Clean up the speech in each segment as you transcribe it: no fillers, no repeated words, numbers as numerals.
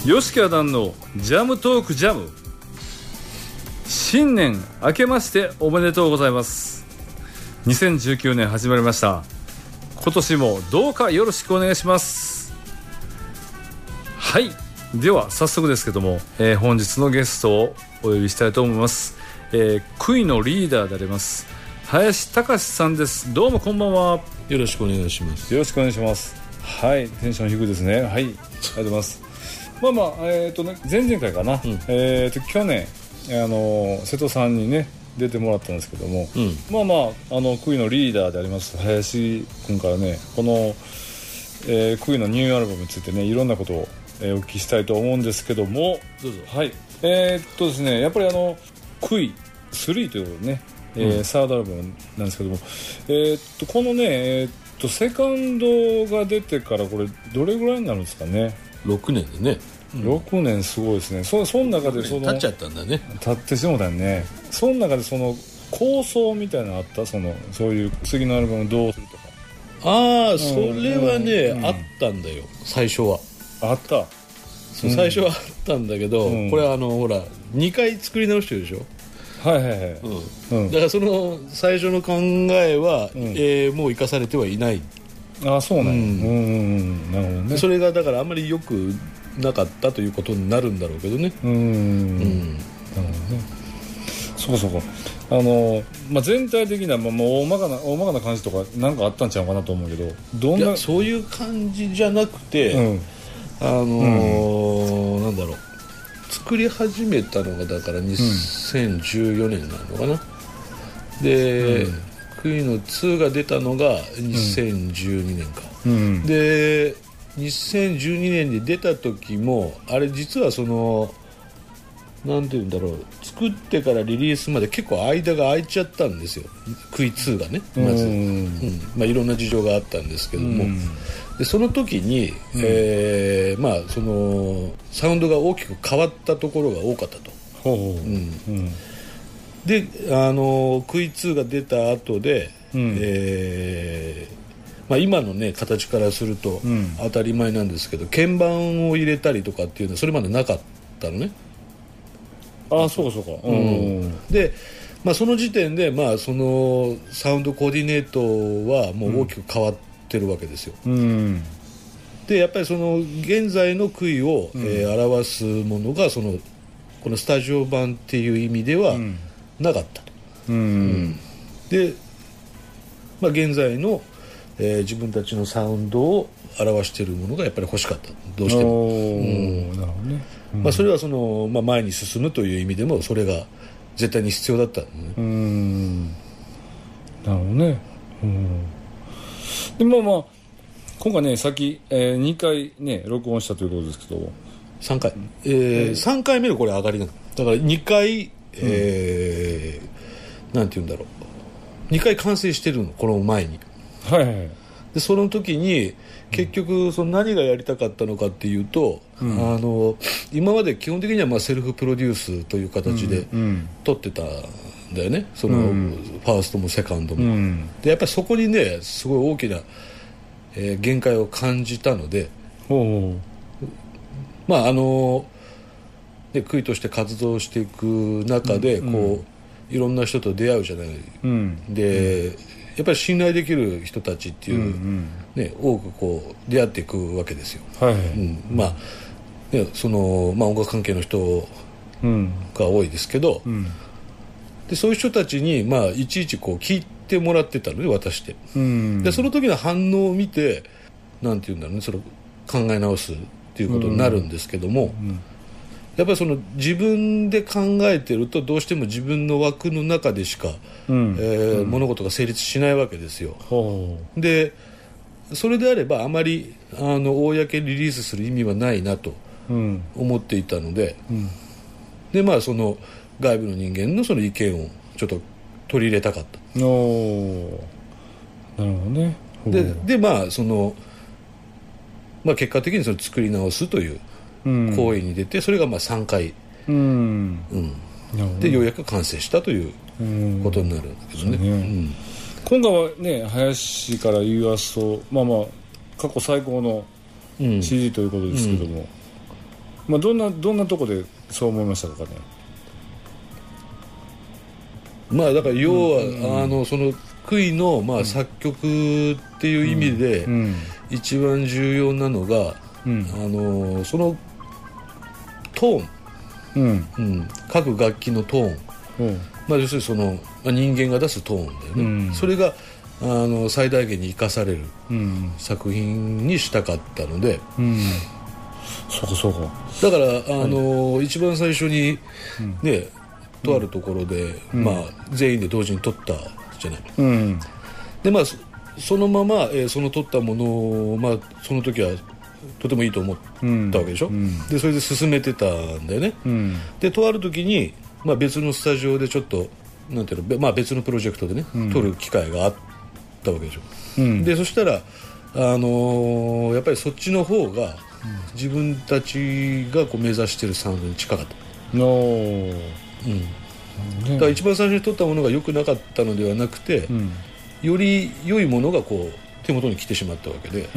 吉川段のジャムトークジャム。新年明けましておめでとうございます。2019年始まりました。今年もどうかよろしくお願いします。はい、では早速ですけども、本日のゲストをお呼びしたいと思います。クイのリーダーであります林隆さんです。どうもこんばんは。 よろしくお願いします。 よろしくお願いします。はい、テンション低いですね。はい、ありがとうございます。前々回かな、去年瀬戸さんにね出てもらったんですけども、クイのリーダーであります林君からね、この、クイのニューアルバムについてねいろんなことを、お聞きしたいと思うんですけども、 どうぞ。 はい、ですね、やっぱりクイ3ということでね、サードアルバムなんですけども、このね、セカンドが出てからこれどれぐらいになるんですかね。 6年でね、 6年すごいですね。その中で経っちゃったんだね。 経ってしもたんね。その中でその構想みたいなのあった？そういう次のアルバムどうするとか。 ああ、それはね、あったんだよ最初は。 あった。 そう、最初はあったんだけど、これほら2回作り直してるでしょ。 はいはいはい、 だからその最初の考えは、もう生かされてはいない。 ああ、そうなんや。なるほどね。 それがだからあんまり良くなかったということになるんだろうけどね。 なるほどね。そうそう。全体的な、もう大まかな感じとかなんかあったんちゃうかなと思うけど、 いやそういう感じじゃなくて、なんだろう、作り始めたのがだから2014年なのかな。で、クイの2が出たのが2012年か、で2012年に出た時もあれ実はなんていうんだろう、作ってからリリースまで結構間が空いちゃったんですよ、クイ2がね。まず、いろんな事情があったんですけども、でその時に、サウンドが大きく変わったところが多かったと。でクイ2が出た後で、今のね形からすると当たり前なんですけど、鍵盤を入れたりとかっていうのはそれまでなかったのね。 ああ、そうかそうか。 で、その時点で、そのサウンドコーディネートはもう大きく変わってるわけですよ。でやっぱりその現在のクイを、表すものがこのスタジオ版っていう意味ではなかったと。で、現在の、自分たちのサウンドを表しているものがやっぱり欲しかった、どうしても。 なるほどね。 それは前に進むという意味でもそれが絶対に必要だったんだね。なるほどね。で今回ねさっき、2回ね録音したということですけど、 3回、3回目のこれ上がりなのだから2回、なんていうんだろう、2回完成してるの、この前に。でその時に結局何がやりたかったのかっていうと、今まで基本的にはセルフプロデュースという形で撮ってたんだよね、ファーストもセカンドも。でやっぱりそこにねすごい大きな、限界を感じたので、クイとして活動していく中でいろんな人と出会うじゃない、でやっぱり信頼できる人たちっていう、多く出会っていくわけですよ。音楽関係の人が多いですけど、でそういう人たちにいちいち聞いてもらってたので渡して、でその時の反応を見てなんていうんだろうね、それを考え直すっていうことになるんですけども、やっぱり自分で考えてるとどうしても自分の枠の中でしか、物事が成立しないわけですよ。でそれであればあまり公にリリースする意味はないなと思っていたので、でその外部の人間のその意見をちょっと取り入れたかった。 なるほどね。 で結果的に作り直すという行為に出て、それが3回、でようやく完成したということになるんだけどね。 今回はね林から言わすと過去最高の CD ということですけども、 まあ、どんなとこでそう思いましたかね。 まあだから要は、その杭のまあ作曲っていう意味で一番重要なのが、そのトーン、各楽器のトーン、まあ、要するにその、人間が出すトーンだよね、それが最大限に生かされる作品にしたかったので、 そうかだから、一番最初にね、とあるところで、まあ、全員で同時に撮ったじゃない、でまあそのまま、その撮ったものを、まあ、その時はとてもいいと思ったわけでしょ、でそれで進めてたんだよね、でとある時に、まあ、別のスタジオでちょっとなんていうの、まあ、別のプロジェクトでね、撮る機会があったわけでしょ、でそしたら、やっぱりそっちの方が自分たちがこう目指してるサウンドに近かった。だから一番最初に撮ったものが良くなかったのではなくて、より良いものがこう手元に来てしまったわけで、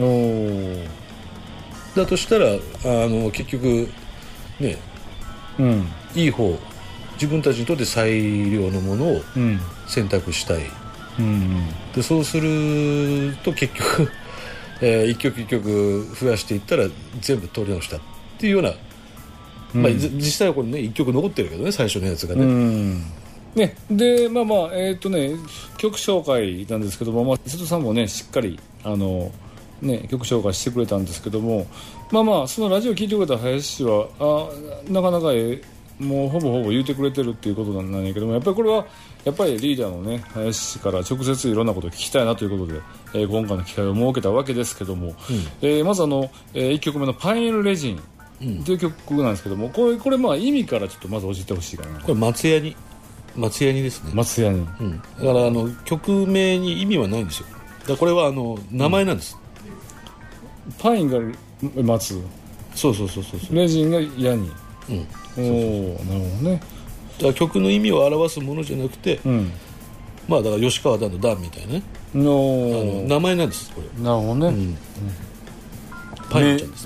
だとしたら結局ね、いい方、自分たちにとって最良のものを選択したい、でそうすると結局、一曲一曲増やしていったら全部撮り直したっていうような、まあ、実際はこれね1曲残ってるけどね、最初のやつがね、 でまあ曲紹介なんですけども、まあ、瀬戸さんもねしっかり曲紹介してくれたんですけども、そのラジオ聞いてくれた林氏はなかなかもうほぼ言うてくれてるっていうことなんやけども、やっぱりこれはやっぱりリーダーのね林氏から直接いろんなことを聞きたいなということで、今回の機会を設けたわけですけども、まず1曲目のパインレジンっていう曲なんですけども、これまあ意味からちょっとまず教えてほしいかな。 これ松ヤニですね。 松ヤニ、 だから曲名に意味はないんですよ。だからこれは名前なんです、 パインが松、 そうレジンがヤニ、なるほどね。 だから曲の意味を表すものじゃなくて、まあだから吉川段の段みたいなね、名前なんですこれ。 なるほどね、 パインちゃんです、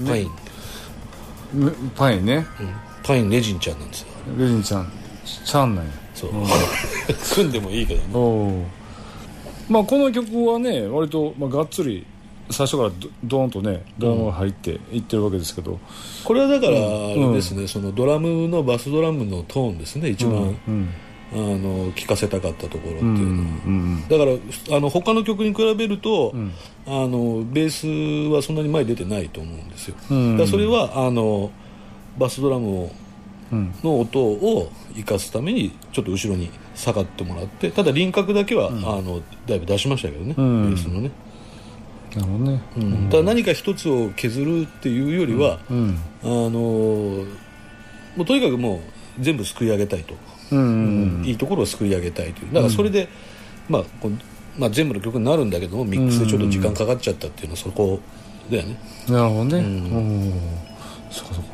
パインね、 パインレジンちゃんなんですよ。 レジンちゃんなんや。 そう組んでもいいけどね。 まあこの曲はね割と、がっつり最初からドーンとねドラムが入っていってるわけですけど、これはだからあれですね、そのドラムのバスドラムのトーンですね、一番、聞かせたかったところっていうのは、だから他の曲に比べると、ベースはそんなに前に出てないと思うんですよ、だからそれはバスドラムの音を生かすためにちょっと後ろに下がってもらって、ただ輪郭だけは、だいぶ出しましたけどね、ベースのね。 なるほどね、 ただ何か一つを削るっていうよりは、もうとにかくもう全部すくい上げたいと、いいところをすくい上げたいという、だからそれで、全部の曲になるんだけどもミックスでちょっと時間かかっちゃったっていうのはそこだよね。 なるほどね、そうか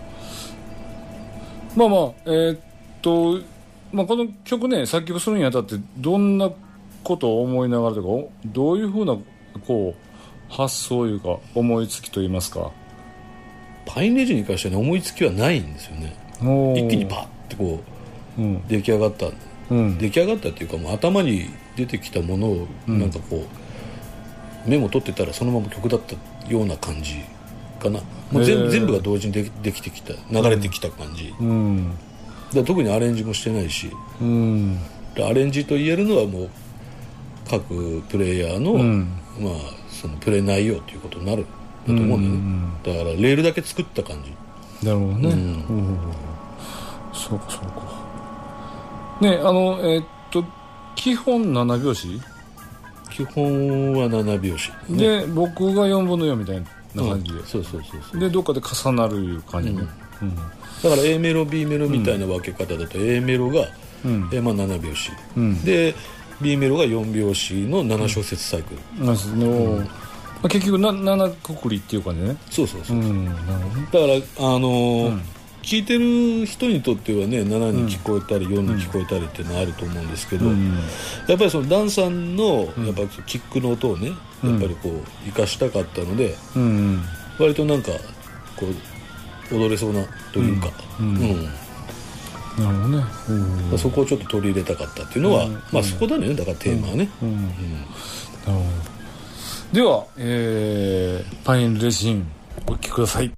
この曲ね作曲するにあたってどんなことを思いながらとか、どういうふうなこう発想いうか思いつきといいますか。 パインレジンに関しては、ね、思いつきはないんですよね。一気にパッてこう、出来上がった、出来上がったっていうか、もう頭に出てきたものをなんかこう、メモ取ってたらそのまま曲だったような感じかな。もう全部が同時にできてきた、流れてきた感じ、だ特にアレンジもしてないし、アレンジと言えるのはもう各プレイヤーの、そのプレイ内容ということになるだと思うんだよね、だからレールだけ作った感じ。 なるほどね、そうかね。基本7拍子、 基本は7拍子、 で僕が4分の4みたいな感じで、 そうでどっかで重なるいう感じね、 だから A メロ B メロみたいな分け方だと、A メロが、7拍子、で B メロが4拍子の7小節サイクル、結局7くくりっていう感じね。そう、だから聴いてる人にとってはね、7に聞こえたり4に聞こえたりっていうのはあると思うんですけど、やっぱりそのダンさんのやっぱキックの音をね、やっぱりこう生かしたかったので、割となんかこう踊れそうなというか、 なるほどね、 そこをちょっと取り入れたかったっていうのは、そこだね、だからテーマはね、 なるほど。では、パインレジンお聴きください。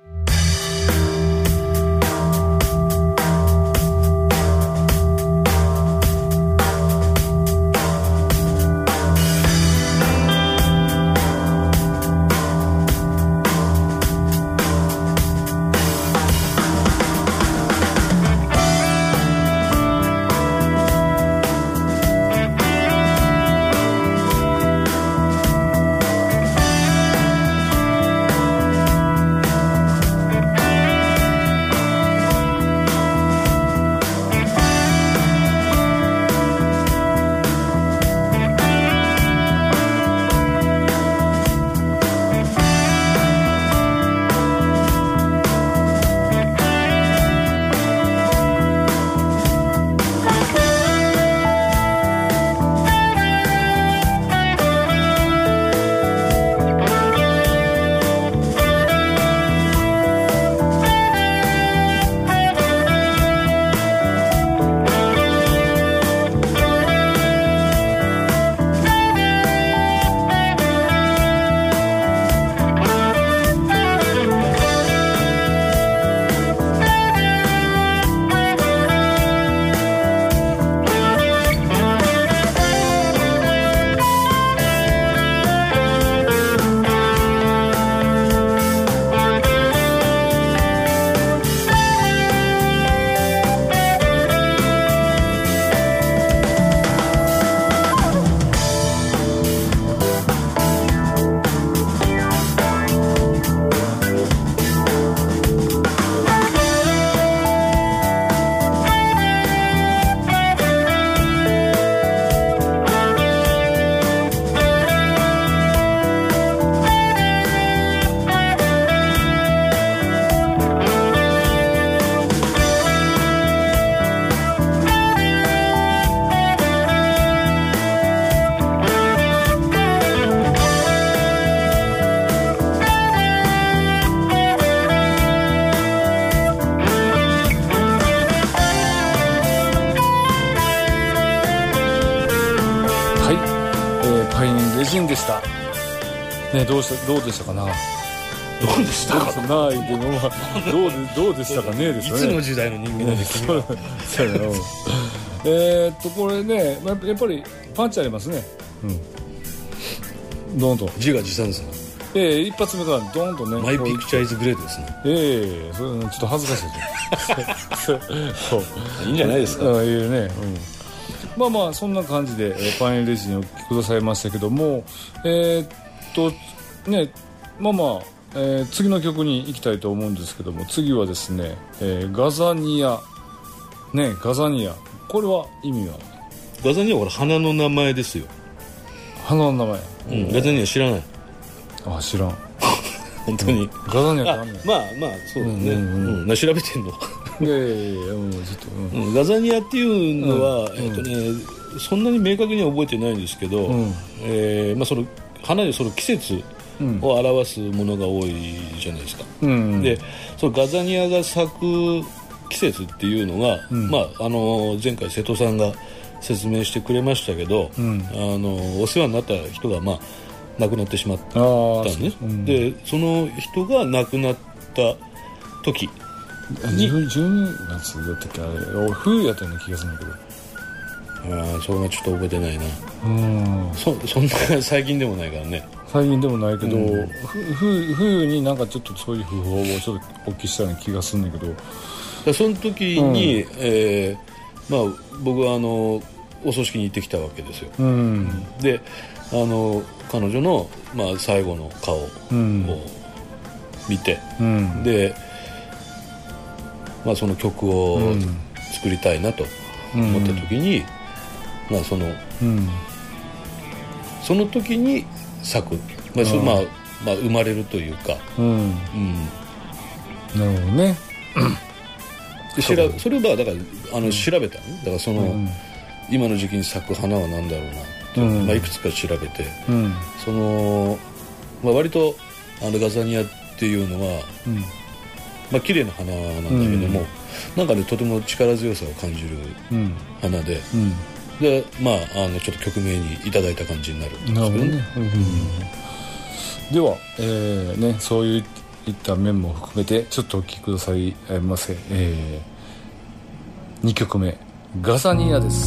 パインレジンでした、ね、どうでしたかな、 どうでしたかないでも、どうでしたかねですよね。 いつの時代の人間なんですかこれね、やっぱりパンチありますね。ドーンと自画自賛ですね。 一発目からドーンとね、 マイピクチャーイズグレートですね。 それちょっと恥ずかしいそういいんじゃないですか。 いいね、まあそんな感じで、パインレジンをお聞きくださいましたけども、ね、次の曲に行きたいと思うんですけども、次はですね、ガザニアね、ガザニア、これは意味は？ ガザニアはこれ花の名前ですよ。 花の名前、 ガザニア知らない？ あ、知らん本当に、 ガザニアってあんねん。 まあそうだね、調べてんのいやずっと、 ガザニアっていうのは、そんなに明確には覚えてないんですけど、その花でその季節を表すものが多いじゃないですか。で、そのガザニアが咲く季節っていうのが、前回瀬戸さんが説明してくれましたけど、お世話になった人が亡くなってしまったんですね。で、その人が亡くなった時に 12月だったっけ、あれ冬やったような気がするんだけど、 それがちょっと覚えてないな。そんな最近でもないからね。 最近でもないけど、冬になんかちょっとそういう訃報をちょっとお聞きしたような気がするんだけど、 その時に、僕はお葬式に行ってきたわけですよ。で、彼女の、最後の顔を見て、で、その曲を作りたいなと思った時に、その時に咲く、生まれるというか、 なるほどね。 それをだから調べたの。だからその、今の時期に咲く花は何だろうなって、いくつか調べて、割とガザニアっていうのは、 綺麗な花なんだけども、なんかねとても力強さを感じる花で、でちょっと曲名にいただいた感じになるんですけどね。 では、そういった面も含めてちょっとお聴きくださいませ。2曲目ガザニアです。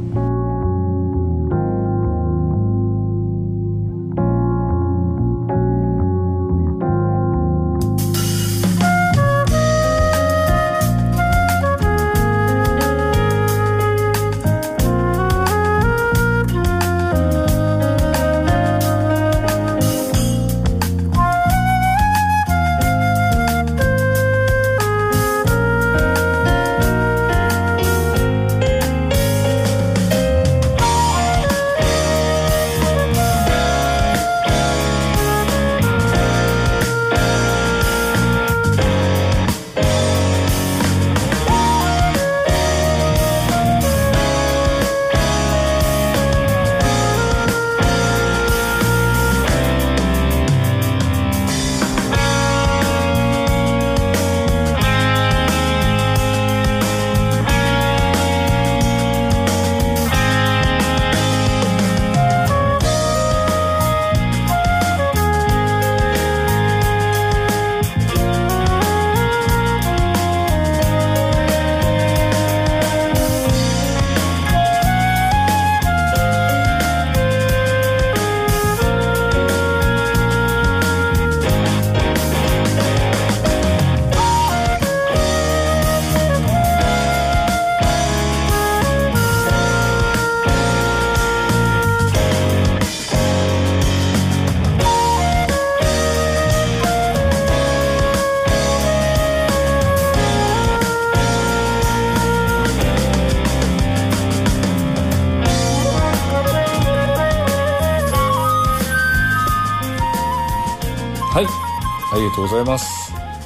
はいありがとうございます。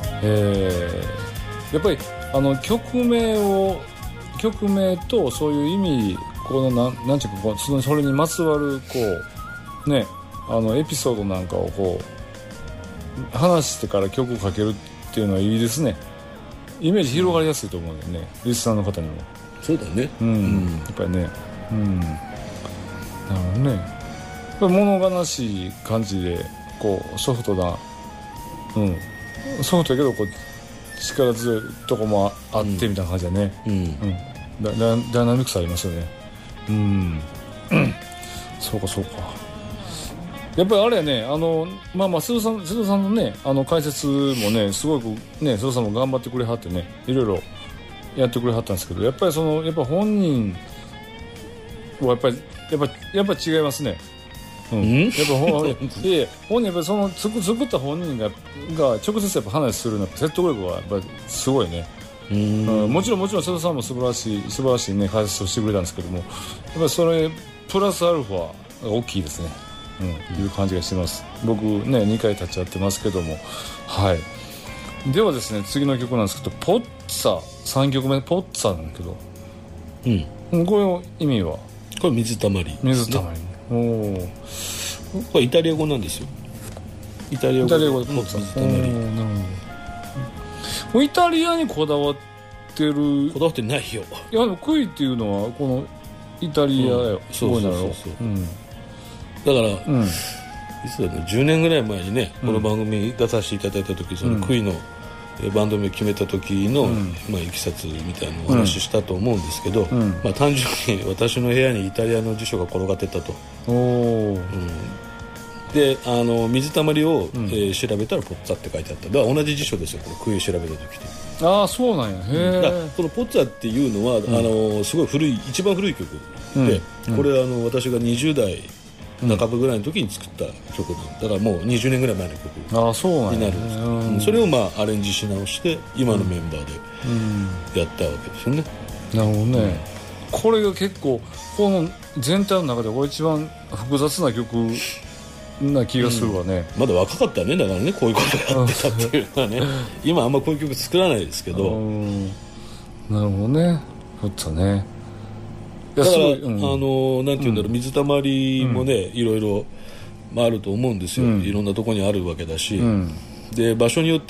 やっぱり曲名とそういう意味このなんていうかそれにまつわるエピソードなんかを話してから曲をかけるっていうのはいいですね。イメージ広がりやすいと思うんだよね、リスナーの方にも。 そうだね、 やっぱりね、なるほどね。やっぱり物悲しい感じでソフトな、ソフトだけど力強いとこもあってみたいな感じだね。ダイナミックさありますよね。そうかやっぱりあれやね、瀬戸さんのね解説もねすごくね、瀬戸さんも頑張ってくれはってね、いろいろやってくれはったんですけど、やっぱり本人はやっぱり違いますね。やっぱ本人やっぱり作った本人が直接やっぱ話するの説得力はやっぱりすごいね。もちろん瀬戸さんも素晴らしいね解説をしてくれたんですけども、やっぱりそれプラスアルファが大きいですね。いう感じがしてます。僕ね2回立ち会ってますけども、はい。ではですね、次の曲なんですけど、ポッツァ3曲目ポッツァなんだけど、これの意味はこれ水たまり、 水たまり、 これイタリア語なんですよ。イタリア語でポッツァ、水たまり。 もうイタリアにこだわってないよ。 いやクイっていうのはこのイタリアよ。 そうだから、いつだろう、10年ぐらい前にね、この番組に出させていただいた時、そのクイのバンド名決めた時の、いきさつみたいなお話したと思うんですけど、単純に私の部屋にイタリアの辞書が転がってたと。で水たまりを、調べたらポッツァって書いてあった。だから同じ辞書ですよ、これクイを調べた時と。 ああそうなんや。へえ。 このポッツァっていうのは、すごい一番古い曲で、これ私が20代半ばぐらいの時に作った曲だからもう20年ぐらい前の曲になるんです。それをアレンジし直して今のメンバーでやったわけですよね。 なるほどね。これが結構この全体の中でこれ一番複雑な曲な気がするわね。 まだ若かったね、だからね、こういうことやってたっていうのはね今あんまこういう曲作らないですけど。 なるほどね。ポッツァね。 だから、なんていうんだろう、水たまりもね、いろいろあると思うんですよ。いろんなとこにあるわけだし、 で場所によって、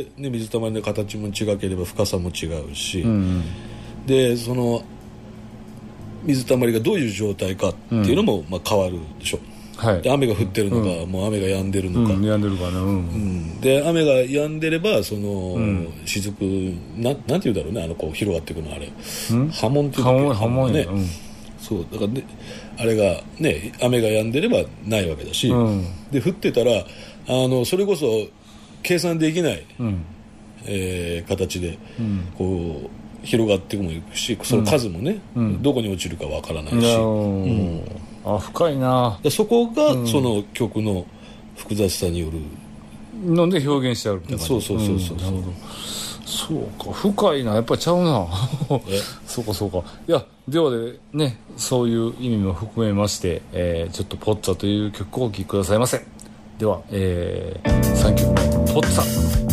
ね、水たまりの形も違ければ深さも違うし、でその水たまりがどういう状態かっていうのも、変わるでしょ。で雨が降ってるのか、もう雨が止んでるのか、 止んでるかな、で雨が止んでればその、雫なんていうんだろうね、こう広がっていくのあれ、波紋っていうんだっけ、 波紋ね、 そうだからね、あれがね雨が止んでればないわけだし、で降ってたらそれこそ計算できない、形で、こう広がってもいくし、その数もね、どこに落ちるかわからないし、 深いな。 そこがその曲の複雑さによるので表現してあるみたいな感じ。 そう、 なるほど。そうか、深いな、やっぱりちゃうな。そうか。いや、ではでね、そういう意味も含めまして、ちょっとポッツァという曲をお聴きくださいませ。では、3曲目、ポッツァ。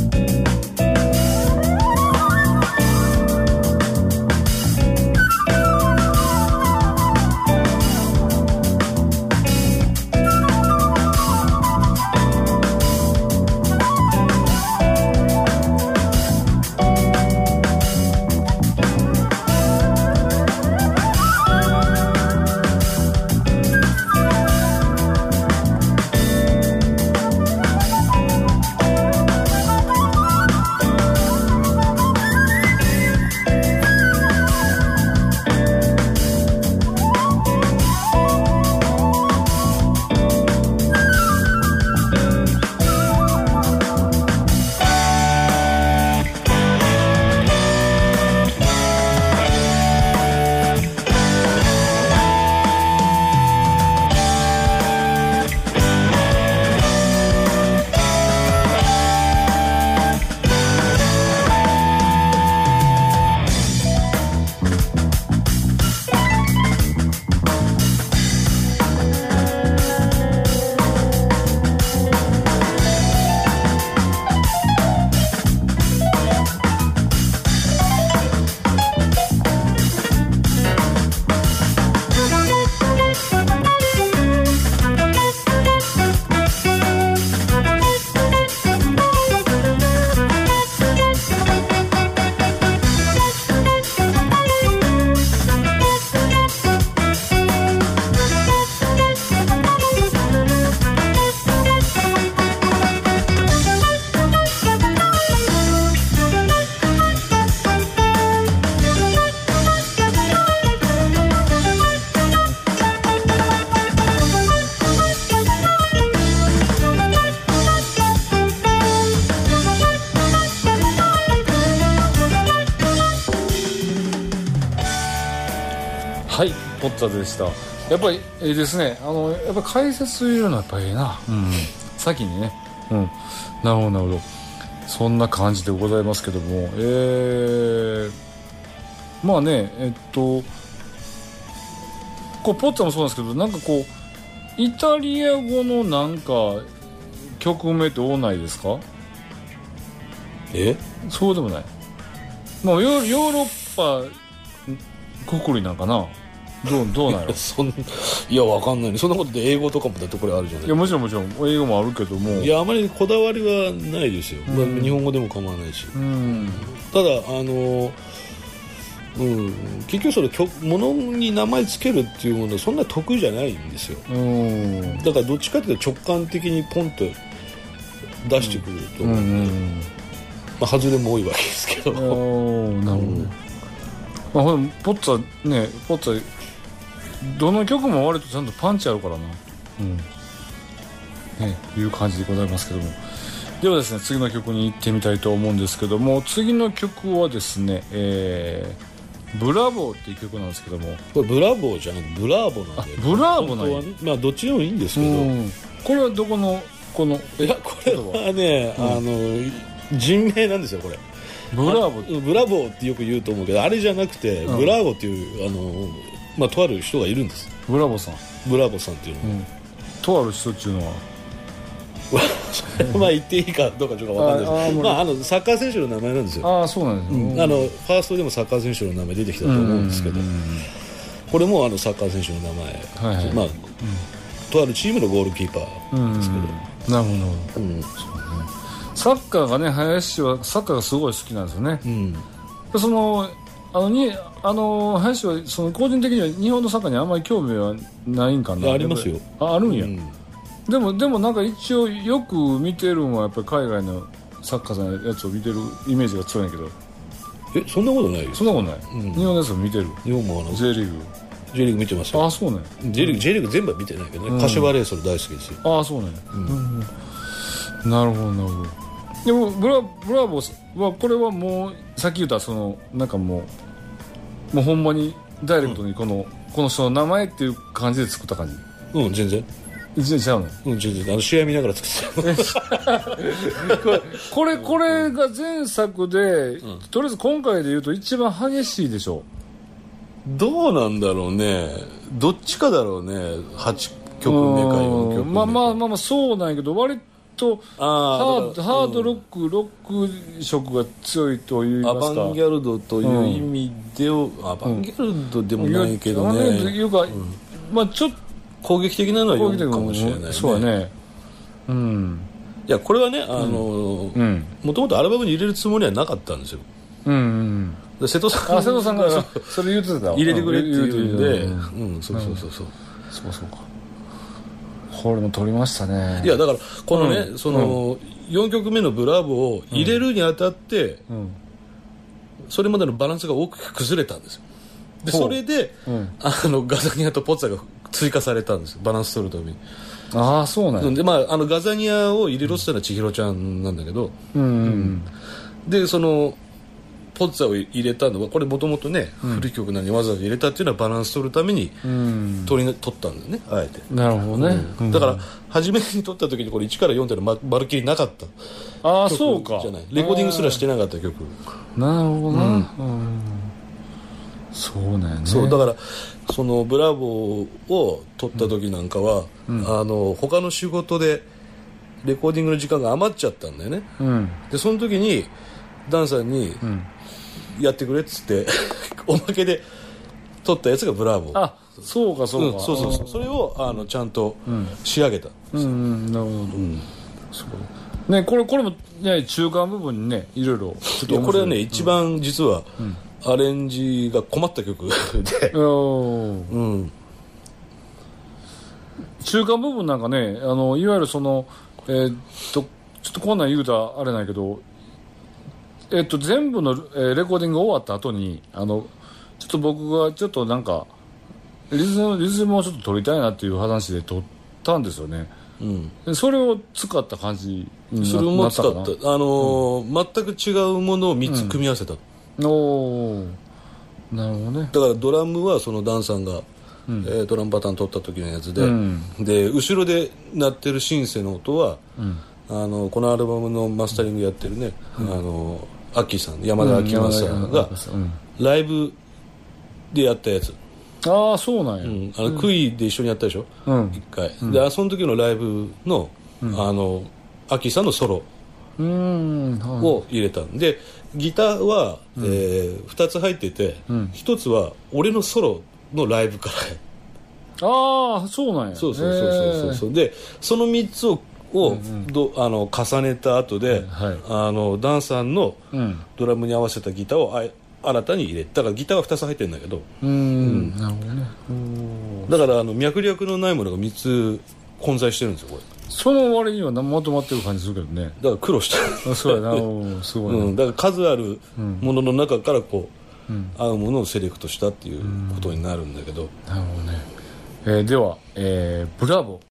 はい、ポッツァでした。やっぱりですね、やっぱ解説入れるのはやっぱりな、先にね、なるほどそんな感じでございますけども、まあねこうポッツァもそうなんですけど、なんかこうイタリア語のなんか曲名って多ないですか？そうでもない。まあヨーロッパくくりなんかな。どうなんやろ。 いやわかんないね。そんなことで英語とかもだってこれあるじゃない。 いやもちろん英語もあるけども、 いやあまりこだわりはないですよ。日本語でも構わないし。ただ結局そのものに名前つけるっていうものはそんな得意じゃないんですよ。だからどっちかというと直感的にポンと出してくると思うんで、外れも多いわけですけど。なるほど。ポッツァどの曲も割とちゃんとパンチあるからな、いう感じでございますけども。ではですね、次の曲に行ってみたいと思うんですけども、次の曲はですね、ブラボーっていう曲なんですけども、 これブラボーじゃなくてブラーボなんで、 ブラーボなんや、 まあどっちでもいいんですけど、 これはどこのこのいやこれはね、人名なんですよこれ。ブラボーってよく言うと思うけど、あれじゃなくて、ブラボーっていうとある人がいるんです。 ブラボーさんっていうのは、 とある人っていうのはまあ言っていいかどうかちょっと分かんないです。サッカー選手の名前なんですよ。 そうなんです、 ファーストでもサッカー選手の名前出てきたと思うんですけど、これもサッカー選手の名前、とあるチームのゴールキーパーですけど、 なるほど、 サッカーがね、林はサッカーがすごい好きなんですよね。でその林はその個人的には日本のサッカーにあんまり興味はないんかな。 ありますよ。 あるんや、でもなんか一応よく見てるのはやっぱり海外のサッカーのやつを見てるイメージが強いんやけど。 そんなことないよ。 そんなことない、日本のやつを見てる。 日本も J リーグ見てますよ。 ああそうね。 J リーグ全部は見てないけどね、柏レイソル大好きですよ。 ああそうね、なるほどなるほど。でもブラボーはこれはもうさっき言ったそのなんかもうほんまにダイレクトにこの人の名前っていう感じで作った感じ。 全然一年ちゃうの。 全然試合見ながら作ってたこれが前作で、とりあえず今回で言うと一番激しいでしょ。 どうなんだろうね、どっちかだろうね。8曲目か4曲目か。 まあそうなんやけど、割とハードロック色が強いと言いますか、 アバンギャルドという意味で、アバンギャルドでもないけどね、 いうか、ちょっと攻撃的なのは4かもしれないね。 そうだね。 いやこれはね、もともとアルバムに入れるつもりはなかったんですよ。瀬戸さんがそれ言ってた。 入れてくれって言うんで、そうか。 これも撮りましたね。 いやだからこのね、その4曲目のブラボーを入れるにあたって、それまでのバランスが大きく崩れたんですよ。でそれで、ガザニアとポッツァが追加されたんですよ、バランス取るために。 ああそうなんで、ガザニアを入れろって言ったのは千尋ちゃんなんだけど、でそのポッツァを入れたのはこれもともとね、古い曲なのにわざわざ入れたっていうのはバランス取るために取ったんだよね、あえて。 なるほどね、 だから初めに取った時にこれ1から4っていうのはまるっきりなかったそうかじゃない。レコーディングすらしてなかった曲。 なるほどな、そうね。 そうだからそのブラボーを取った時なんかは、他の仕事でレコーディングの時間が余っちゃったんだよね、でその時にダンさんにやってくれっつっておまけで撮ったやつがブラボー。 あ、そうかそうか、 そうそれをちゃんと仕上げたんですよ。 なるほど、そうね。これもね、中間部分にねいろいろちょっとこれはね、一番実はアレンジが困った曲で中間部分なんかね、いわゆるそのちょっとこんなん言うたらあれないけど、全部の、レコーディング終わった後にちょっと僕がちょっとなんかリズムをちょっと取りたいなっていう話で撮ったんですよね、でそれを使った感じになったかな。それも使った、 全く違うものを3つ組み合わせた、 なるほどね。 だからドラムはそのダンさんが、ドラムパターン取った時のやつで、で後ろで鳴ってるシンセの音は、このアルバムのマスタリングやってるね、アッキーさん、山田明正さんがライブでやったやつ。 ああそうなんや、 クイで一緒にやったでしょ、一回、でその時のライブの、アッキーさんのソロを入れたんで、ギターは、2つ入ってて、1つは俺のソロのライブから。 ああそうなんや。 そうでその3つを重ねた後で、ダンさんのドラムに合わせたギターを新たに入れた。だからギターは2つ入ってるんだけど、 なるほどね。 だから脈略のないものが3つ混在してるんですよこれ。 その割にはまとまってる感じするけどね。 だから苦労したそうやなすごいな、 だから数あるものの中からこう、合うものをセレクトしたっていうことになるんだけど、 なるほどね。では、ブラボー